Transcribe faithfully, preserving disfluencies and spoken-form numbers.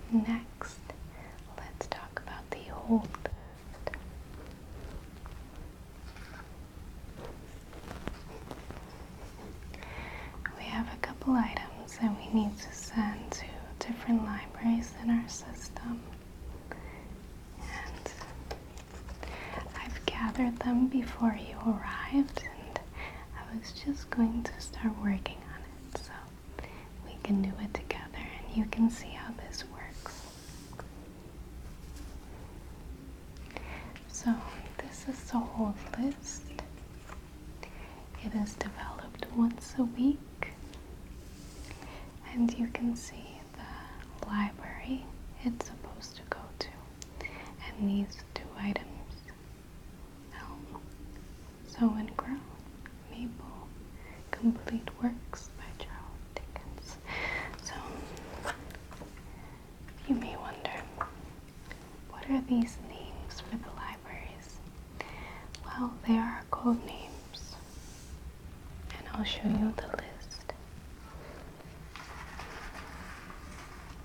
Next, let's talk about the hold lift. We have a couple items that we need to send to different libraries in our system. And I've gathered them before you arrived, and I was just going to start working on it so we can do it together and you can see how this works. So this is the hold list. It is developed once a week, and you can see the library it's supposed to go to. And these two items, Elm, Sow and Grow, Maple, Complete Works by Charles Dickens. So you may wonder, what are these names for the libraries? Well, they are code names, and I'll show you the list